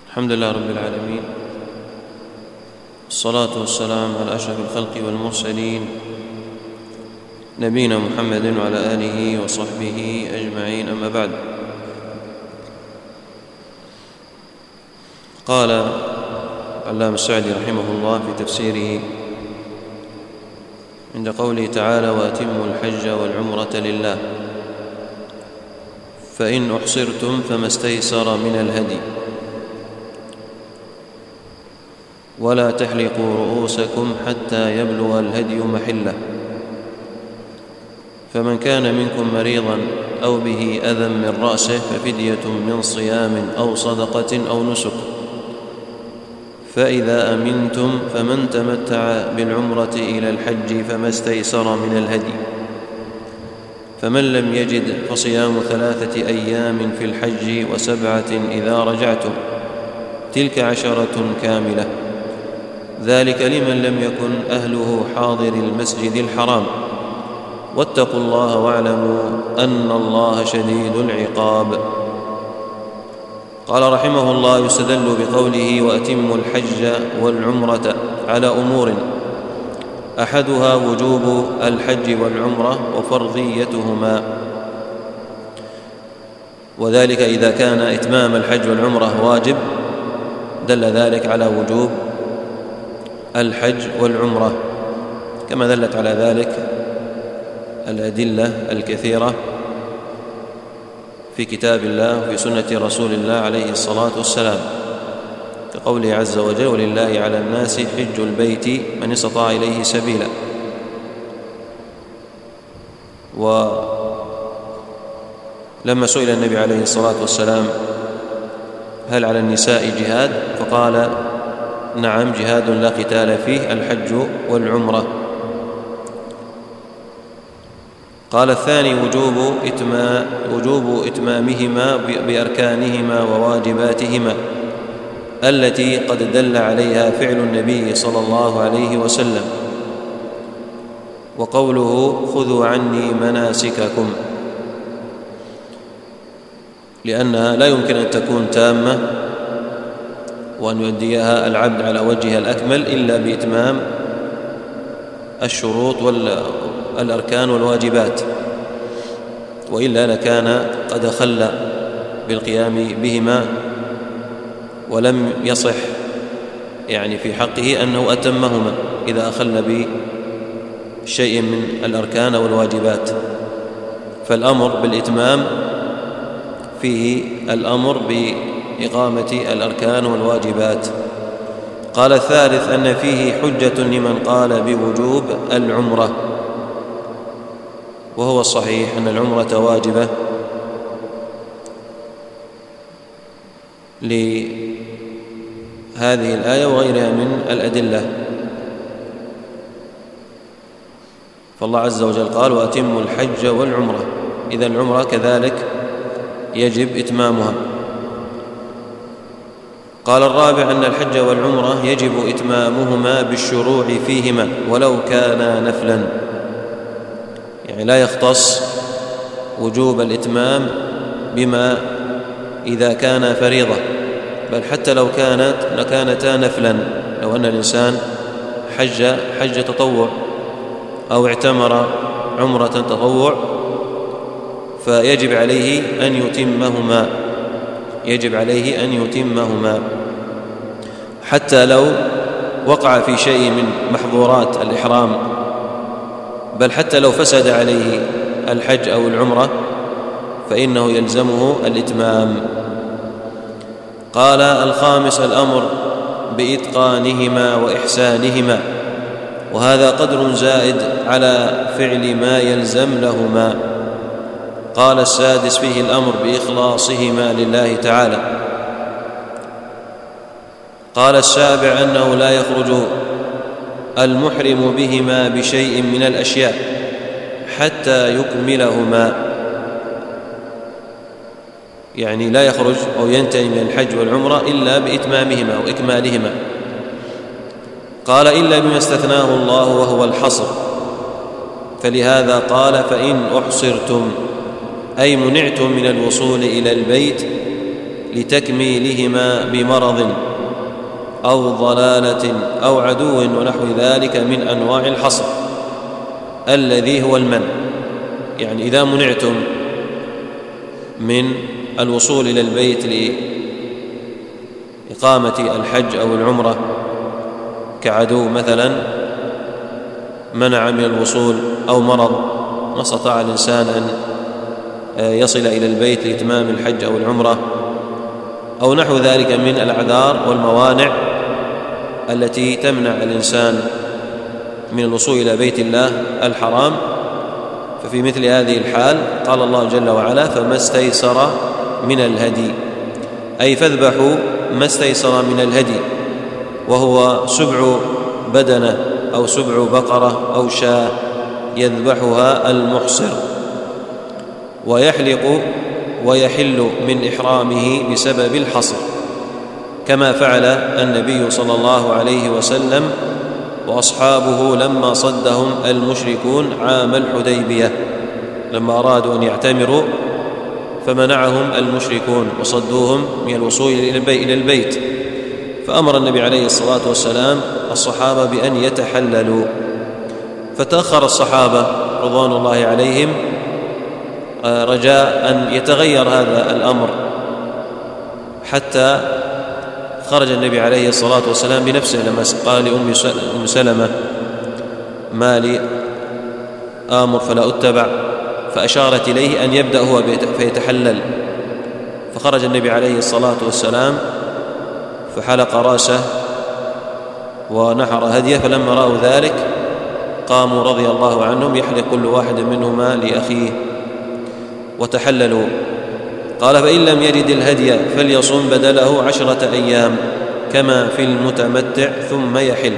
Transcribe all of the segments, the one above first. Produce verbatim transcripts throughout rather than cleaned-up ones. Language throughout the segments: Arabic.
الحمد لله رب العالمين، الصلاة والسلام على أشرف الخلق والمرسلين نبينا محمد وعلى آله وصحبه أجمعين، أما بعد. قال علامة السعدي رحمه الله في تفسيره عند قوله تعالى: وأتموا الحج والعمرة لله، فإن أحصرتم فما استيسر من الهدي، ولا تحلقوا رؤوسكم حتى يبلغ الهدي محله، فمن كان منكم مريضا أو به أذى من رأسه ففدية من صيام أو صدقة أو نسك، فإذا أمنتم فمن تمتع بالعمرة إلى الحج فما استيسر من الهدي، فمن لم يجد فصيام ثلاثة أيام في الحج وسبعة إذا رجعتم، تلك عشرة كاملة، ذلك لمن لم يكن أهله حاضر المسجد الحرام، واتقوا الله واعلموا أن الله شديد العقاب. قال رحمه الله: يستدل بقوله وأتموا الحج والعمرة على أمور، أحدها وجوب الحج والعمرة وفرضيتهما، وذلك إذا كان إتمام الحج والعمرة واجب دل ذلك على وجوب الحج والعمرة، كما دلت على ذلك الأدلة الكثيرة في كتاب الله وفي سنة رسول الله عليه الصلاة والسلام، كقوله عز وجل: ولله على الناس حج البيت من استطاع إليه سبيلا. ولما سئل النبي عليه الصلاة والسلام: هل على النساء جهاد؟ فقال: نعم، جهاد لا قتال فيه، الحج والعمرة. قال الثاني وجوب إتمام وجوب إتمامهما بأركانهما وواجباتهما التي قد دل عليها فعل النبي صلى الله عليه وسلم، وقوله: خذوا عني مناسككم، لأنها لا يمكن أن تكون تامة وأن يؤديها العبد على وجهها الأكمل إلا بإتمام الشروط والأركان والواجبات، وإلا لكان قد أخل بالقيام بهما ولم يصح يعني في حقه أنه أتمهما إذا أخل بشيء من الأركان والواجبات. فالأمر بالإتمام فيه الأمر بإقامة الأركان والواجبات. قال الثالث أن فيه حجة لمن قال بوجوب العمرة، وهو الصحيح أن العمرة واجبة لهذه الآية وغيرها من الأدلة. فالله عز وجل قال: وأتموا الحج والعمرة، إذا العمرة كذلك يجب إتمامها. قال الرابع أن الحج والعمرة يجب إتمامهما بالشروع فيهما ولو كان نفلا، يعني لا يختص وجوب الإتمام بما إذا كان فريضة، بل حتى لو كانت لكانتا نفلا، لو أن الإنسان حج حج تطوع أو اعتمر عمرة تطوع فيجب عليه أن يتمهما يجب عليه أن يتمهما حتى لو وقع في شيء من محظورات الإحرام، بل حتى لو فسد عليه الحج أو العمرة فإنه يلزمه الإتمام. قال الخامس الأمر بإتقانهما وإحسانهما، وهذا قدر زائد على فعل ما يلزم لهما. قال السادس فيه الأمر بإخلاصهما لله تعالى. قال السابع أنه لا يخرج المحرم بهما بشيء من الأشياء حتى يكملهما، يعني لا يخرج أو ينتهي من الحج والعمرة إلا بإتمامهما وإكمالهما. قال إلا بما استثناه الله وهو الحصر، فلهذا قال: فإن أحصرتم، أي منعتم من الوصول إلى البيت لتكميلهما بمرض أو ضلالة أو عدو ونحو ذلك من أنواع الحصر الذي هو المنع. يعني إذا منعتم من الوصول إلى البيت لإقامة الحج أو العمرة كعدو مثلا منع من الوصول أو مرض ما استطاع الإنسان أن يصل إلى البيت لإتمام الحج أو العمرة أو نحو ذلك من الأعذار والموانع التي تمنع الإنسان من الوصول إلى بيت الله الحرام، ففي مثل هذه الحال قال الله جل وعلا فما استيسر من الهدي، أي فاذبحوا ما استيسر من الهدي، وهو سبع بدنة أو سبع بقرة أو شاة يذبحها المحصر، ويحلق ويحل من إحرامه بسبب الحصر، كما فعل النبي صلى الله عليه وسلم وأصحابه لما صدهم المشركون عام الحديبية، لما أرادوا أن يعتمروا فمنعهم المشركون وصدوهم من الوصول إلى البيت، فأمر النبي عليه الصلاة والسلام الصحابة بأن يتحللوا، فتأخر الصحابة رضوان الله عليهم رجاء أن يتغير هذا الأمر، حتى خرج النبي عليه الصلاة والسلام بنفسه لما قال لأم سلمة ما لي آمر فلا أتبع، فأشارت إليه أن يبدأ هو فيتحلل، فخرج النبي عليه الصلاة والسلام فحلق رأسه ونحر هديه، فلما رأوا ذلك قاموا رضي الله عنهم يحلق كل واحد منهما لأخيه وتحللوا. قال فإن لم يجد الهدي فليصم بدله عشرة أيام كما في المتمتع ثم يحل.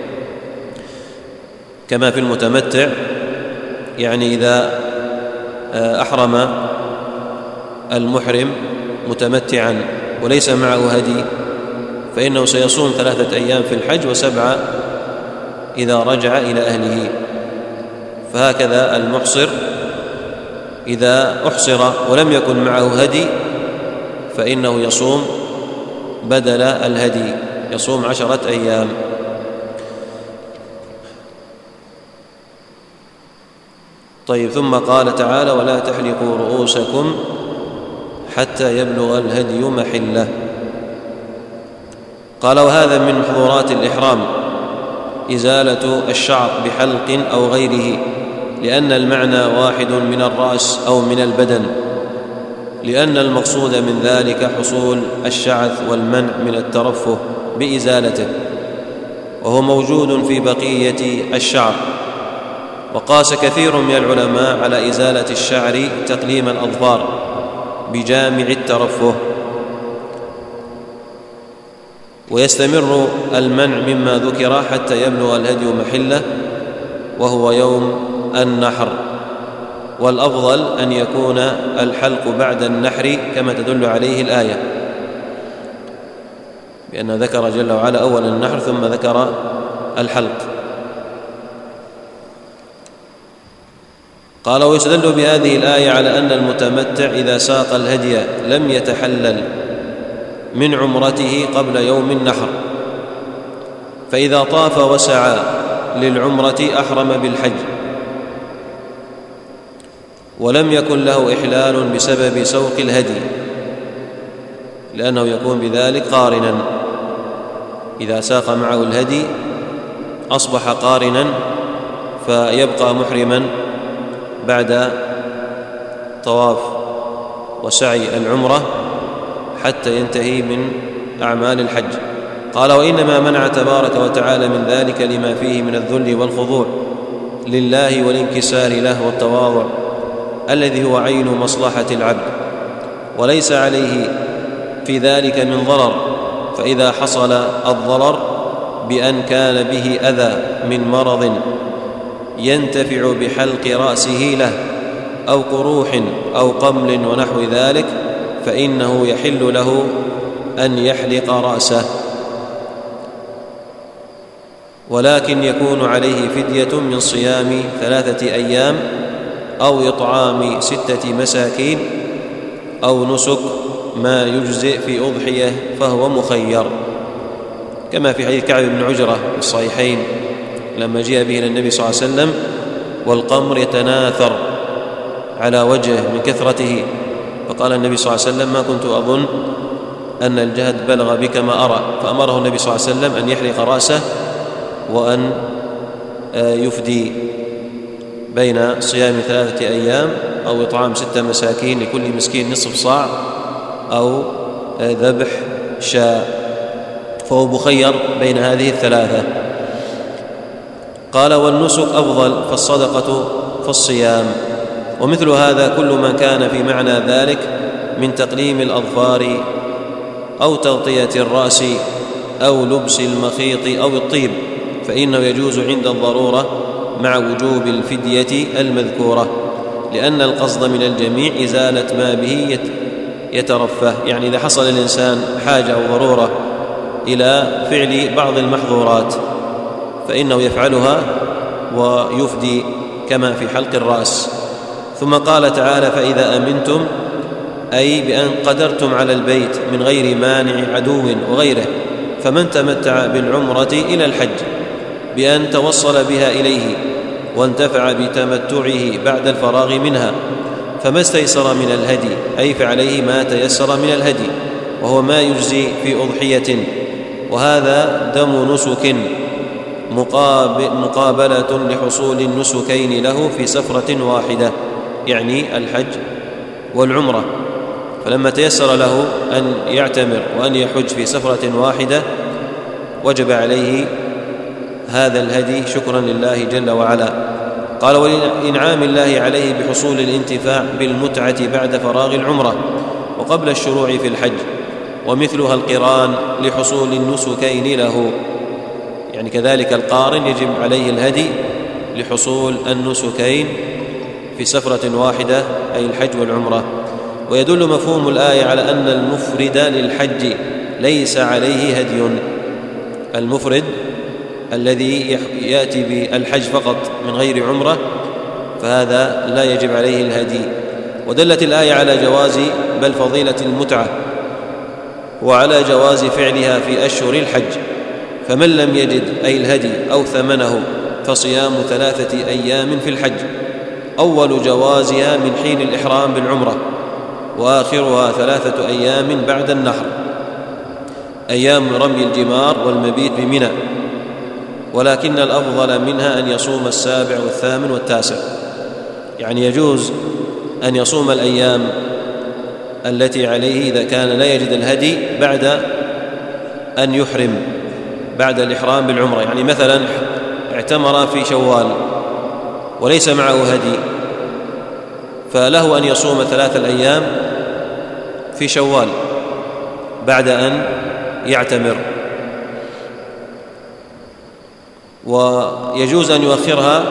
كما في المتمتع يعني إذا أحرم المحرم متمتعا وليس معه هدي فإنه سيصوم ثلاثة أيام في الحج وسبعة إذا رجع إلى أهله. فهكذا المحصر إذا أحصر ولم يكن معه هدي فإنه يصوم بدل الهدي، يصوم عشرة أيام. طيب، ثم قال تعالى ولا تحلقوا رؤوسكم حتى يبلغ الهدي محله. قال وهذا من محظورات الإحرام إزالة الشعر بحلق أو غيره، لأن المعنى واحد من الرأس أو من البدن، لأن المقصود من ذلك حصول الشعث والمنع من الترفه بإزالته، وهو موجود في بقية الشعر. وقاس كثير من العلماء على إزالة الشعر تقليم الأظفار بجامع الترفه، ويستمر المنع مما ذكر حتى يبلغ الهدي محله وهو يوم النحر، والأفضل أن يكون الحلق بعد النحر كما تدل عليه الآية، بأن ذكر جل وعلا أول النحر ثم ذكر الحلق. قال ويستدل بهذه الآية على أن المتمتع إذا ساق الهدي لم يتحلل من عمرته قبل يوم النحر، فإذا طاف وسعى للعمرة أحرم بالحج ولم يكن له إحلال بسبب سوق الهدي، لأنه يكون بذلك قارنا. إذا ساق معه الهدي أصبح قارنا فيبقى محرما بعد طواف وسعي العمرة حتى ينتهي من أعمال الحج. قال وإنما منع تبارك وتعالى من ذلك لما فيه من الذل والخضوع لله والانكسار له والتواضع الذي هو عين مصلحة العبد، وليس عليه في ذلك من ضرر، فإذا حصل الضرر بأن كان به أذى من مرض ينتفع بحلق رأسه له أو قروح أو قمل ونحو ذلك فإنه يحل له أن يحلق رأسه، ولكن يكون عليه فدية من صيام ثلاثة أيام أو إطعام ستة مساكين أو نسك ما يجزئ في أضحية فهو مخير، كما في حديث كعب بن عجرة في الصحيحين لما جاء به إلى النبي صلى الله عليه وسلم والقمر يتناثر على وجهه من كثرته، فقال النبي صلى الله عليه وسلم: ما كنت أظن أن الجهد بلغ بك ما أرى، فأمره النبي صلى الله عليه وسلم أن يحلق رأسه وأن يفدي بين صيام ثلاثة أيام أو إطعام ستة مساكين لكل مسكين نصف صاع أو ذبح شاة، فهو مخير بين هذه الثلاثة. قال: والنسك أفضل، فالصدقة فالصيام. ومثل هذا كل ما كان في معنى ذلك من تقليم الأظفار أو تغطية الرأس أو لبس المخيط أو الطيب فإنه يجوز عند الضرورة مع وجوب الفدية المذكورة، لأن القصد من الجميع إزالة ما به يترفه، يعني إذا حصل الإنسان حاجة أو ضرورة إلى فعل بعض المحظورات فإنه يفعلها ويفدي كما في حلق الرأس. ثم قال تعالى: فإذا أمنتم، أي بأن قدرتم على البيت من غير مانع عدو وغيره، فمن تمتع بالعمرة إلى الحج بأن توصل بها إليه وانتفع بتمتعه بعد الفراغ منها، فما استيسر من الهدي، أي فعليه ما تيسر من الهدي، وهو ما يجزي في أضحية، وهذا دم نسك مقابلة لحصول النسكين له في سفرة واحدة، يعني الحج والعمرة، فلما تيسر له أن يعتمر وأن يحج في سفرة واحدة وجب عليه هذا الهدي شكرا لله جل وعلا. قال: ولإنعام الله عليه بحصول الانتفاع بالمتعة بعد فراغ العمرة وقبل الشروع في الحج، ومثلها القران لحصول النسكين له، يعني كذلك القارن يجب عليه الهدي لحصول النسكين في سفرة واحدة، أي الحج والعمرة. ويدل مفهوم الآية على أن المفرد للحج ليس عليه هدي، المفرد الذي يأتي بالحج فقط من غير عمرة فهذا لا يجب عليه الهدي. ودلت الآية على جواز بل فضيلة المتعة وعلى جواز فعلها في أشهر الحج، فمن لم يجد أي الهدي أو ثمنه فصيام ثلاثة أيام في الحج، أول جوازها من حين الإحرام بالعمرة، وآخرها ثلاثة أيام بعد النحر، أيام رمي الجمار والمبيت بمنى، ولكن الأفضل منها أن يصوم السابع والثامن والتاسع، يعني يجوز أن يصوم الأيام التي عليه إذا كان لا يجد الهدي بعد أن يحرم بعد الإحرام بالعمرة، يعني مثلا اعتمر في شوال وليس معه هدي فله أن يصوم ثلاثة الأيام في شوال بعد أن يعتمر، ويجوز أن يؤخرها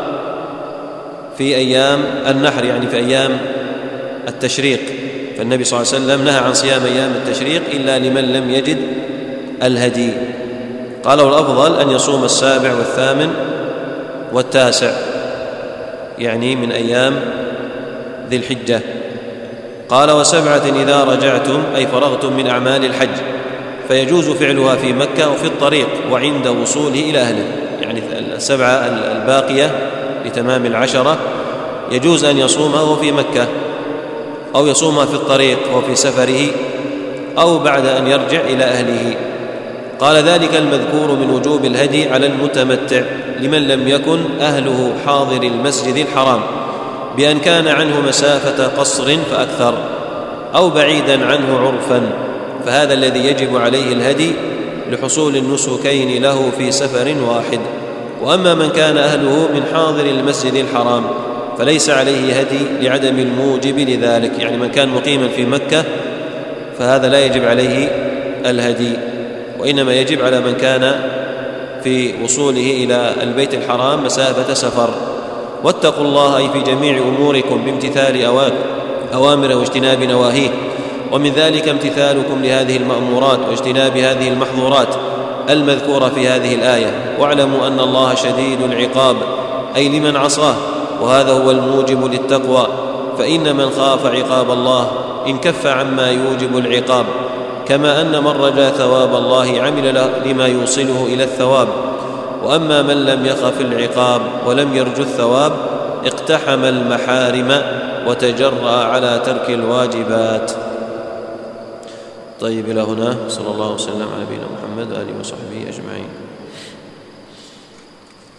في أيام النحر، يعني في أيام التشريق، فالنبي صلى الله عليه وسلم نهى عن صيام أيام التشريق إلا لمن لم يجد الهدي. قال: والأفضل أن يصوم السابع والثامن والتاسع، يعني من أيام ذي الحجة. قال: وسبعة إذا رجعتم، أي فرغتم من أعمال الحج، فيجوز فعلها في مكة وفي الطريق وعند وصوله إلى أهله، يعني السبعة الباقية لتمام العشرة يجوز أن يصومها وهو في مكة، أو يصومها في الطريق وهو في سفره، أو بعد أن يرجع إلى أهله. قال: ذلك المذكور من وجوب الهدي على المتمتع لمن لم يكن أهله حاضر المسجد الحرام، بأن كان عنه مسافة قصر فأكثر، أو بعيدا عنه عرفا، فهذا الذي يجب عليه الهدي لحصول النسكين له في سفر واحد. وأما من كان أهله من حاضر المسجد الحرام فليس عليه هدي لعدم الموجب لذلك، يعني من كان مقيما في مكة فهذا لا يجب عليه الهدي، وإنما يجب على من كان في وصوله إلى البيت الحرام مسافة سفر. واتقوا الله، أي في جميع أموركم بامتثال أوامره واجتناب نواهيه، ومن ذلك امتثالكم لهذه المأمورات واجتناب هذه المحظورات المذكورة في هذه الآية. واعلموا أن الله شديد العقاب، أي لمن عصاه، وهذا هو الموجب للتقوى، فإن من خاف عقاب الله إن كف عما يوجب العقاب، كما أن من رجا ثواب الله عمل لما يوصله إلى الثواب. وأما من لم يخف العقاب ولم يرجو الثواب اقتحم المحارم وتجرأ على ترك الواجبات. طيب، إلى هنا. صلى الله وسلم على نبينا محمد وآله وصحبه أجمعين.